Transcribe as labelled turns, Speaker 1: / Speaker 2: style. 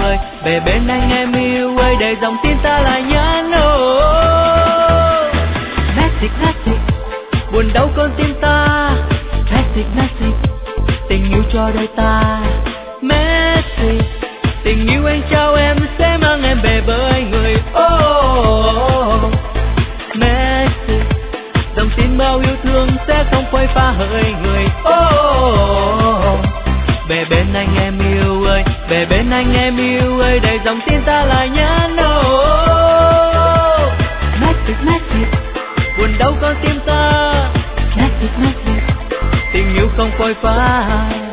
Speaker 1: ơi, về bên anh em yêu ơi, để dòng tin ta lại nhắn. Message, message, buồn đau con tim ta. Message, message, tình yêu cho đời ta. Message, tình yêu anh trao em sẽ mang em về với người. Message, dòng tin bao yêu thương sẽ không phôi pha hỡi người. Về bên anh em yêu ơi, về bên anh em yêu ơi, để dòng tin ta lại nhắn. Message, message, buồn đau con tim ta. Message, message, tình yêu không phôi pha.